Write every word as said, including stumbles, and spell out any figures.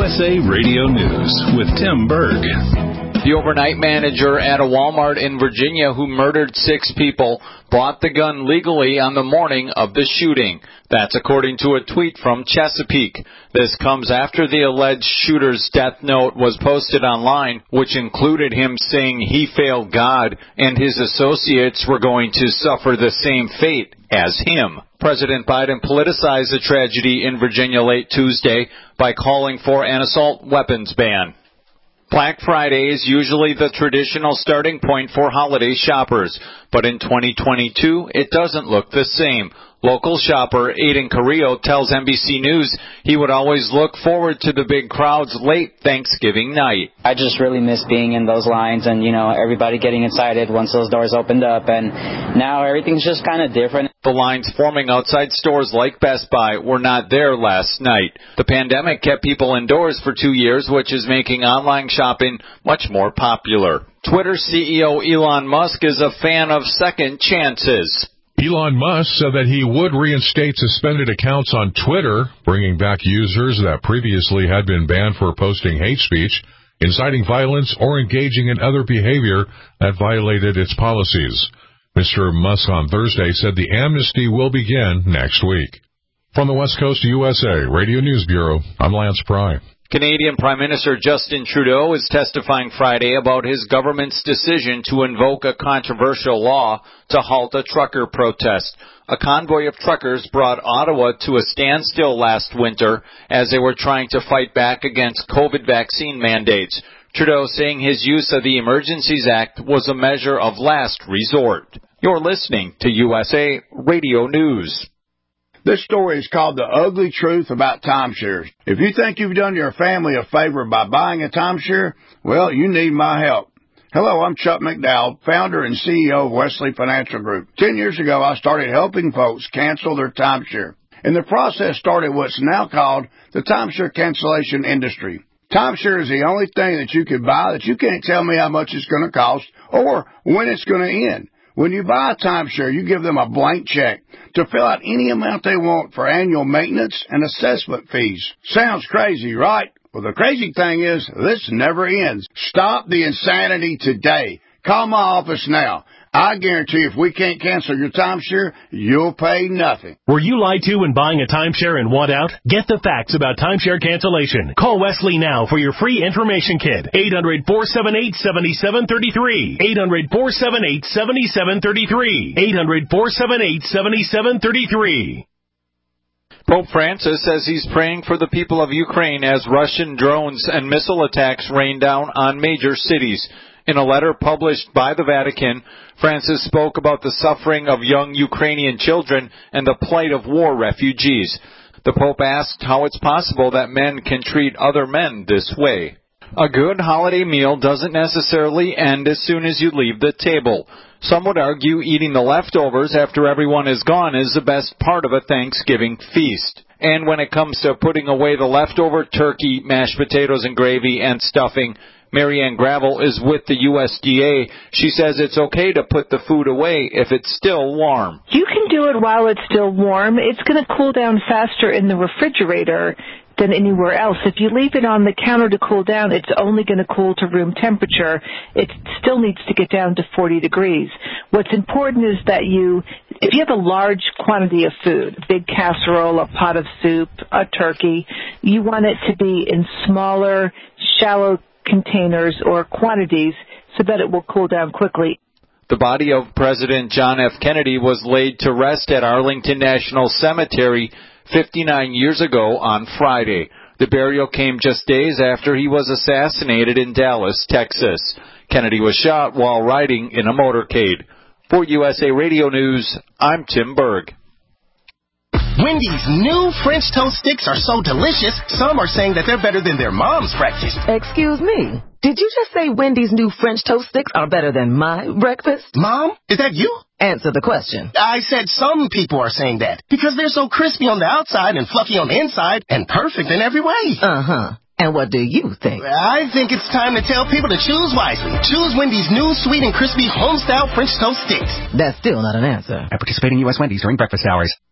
S A Radio News with Tim Berg. The overnight manager at a Walmart in Virginia who murdered six people bought the gun legally on the morning of the shooting. That's according to a tweet from Chesapeake. This comes after the alleged shooter's death note was posted online, which included him saying he failed God and his associates were going to suffer the same fate as him. President Biden politicized the tragedy in Virginia late Tuesday by calling for an assault weapons ban. Black Friday is usually the traditional starting point for holiday shoppers, but in twenty twenty-two, it doesn't look the same. Local shopper Aiden Carrillo tells N B C News he would always look forward to the big crowds late Thanksgiving night. I just really miss being in those lines and, you know, everybody getting excited once those doors opened up, and now everything's just kind of different. The lines forming outside stores like Best Buy were not there last night. The pandemic kept people indoors for two years, which is making online shopping much more popular. Twitter C E O Elon Musk is a fan of second chances. Elon Musk said that he would reinstate suspended accounts on Twitter, bringing back users that previously had been banned for posting hate speech, inciting violence, or engaging in other behavior that violated its policies. Mister Musk on Thursday said the amnesty will begin next week. From the West Coast U S A Radio News Bureau, I'm Lance Pry. Canadian Prime Minister Justin Trudeau is testifying Friday about his government's decision to invoke a controversial law to halt a trucker protest. A convoy of truckers brought Ottawa to a standstill last winter as they were trying to fight back against COVID vaccine mandates. Trudeau saying his use of the Emergencies Act was a measure of last resort. You're listening to U S A Radio News. This story is called The Ugly Truth About Timeshares. If you think you've done your family a favor by buying a timeshare, well, you need my help. Hello, I'm Chuck McDowell, founder and C E O of Wesley Financial Group. Ten years ago, I started helping folks cancel their timeshare. And the process started what's now called the timeshare cancellation industry. Timeshare is the only thing that you can buy that you can't tell me how much it's going to cost or when it's going to end. When you buy a timeshare, you give them a blank check to fill out any amount they want for annual maintenance and assessment fees. Sounds crazy, right? Well, the crazy thing is, this never ends. Stop the insanity today. Call my office now. I guarantee if we can't cancel your timeshare, you'll pay nothing. Were you lied to when buying a timeshare and want out? Get the facts about timeshare cancellation. Call Wesley now for your free information kit. eight hundred, four seven eight, seven seven three three. eight hundred, four seven eight, seven seven three three. eight hundred, four seven eight, seven seven three three. Pope Francis says he's praying for the people of Ukraine as Russian drones and missile attacks rain down on major cities. In a letter published by the Vatican, Francis spoke about the suffering of young Ukrainian children and the plight of war refugees. The Pope asked how it's possible that men can treat other men this way. A good holiday meal doesn't necessarily end as soon as you leave the table. Some would argue eating the leftovers after everyone is gone is the best part of a Thanksgiving feast. And when it comes to putting away the leftover turkey, mashed potatoes and gravy and stuffing, Marianne Gravel is with the U S D A. She says it's okay to put the food away if it's still warm. You can do it while it's still warm. It's going to cool down faster in the refrigerator than anywhere else. If you leave it on the counter to cool down, it's only going to cool to room temperature. It still needs to get down to forty degrees. What's important is that you, if you have a large quantity of food, a big casserole, a pot of soup, a turkey, you want it to be in smaller, shallow containers or quantities so that it will cool down quickly. The body of President John F. Kennedy was laid to rest at Arlington National Cemetery fifty-nine years ago on Friday. The burial came just days after he was assassinated in Dallas, Texas. Kennedy was shot while riding in a motorcade. For U S A Radio News, I'm Tim Berg. Wendy's new French toast sticks are so delicious, some are saying that they're better than their mom's breakfast. Excuse me. Did you just say Wendy's new French toast sticks are better than my breakfast? Mom, is that you? Answer the question. I said some people are saying that because they're so crispy on the outside and fluffy on the inside and perfect in every way. Uh-huh. And what do you think? I think it's time to tell people to choose wisely. Choose Wendy's new sweet and crispy home-style French toast sticks. That's still not an answer. At participating U S Wendy's during breakfast hours.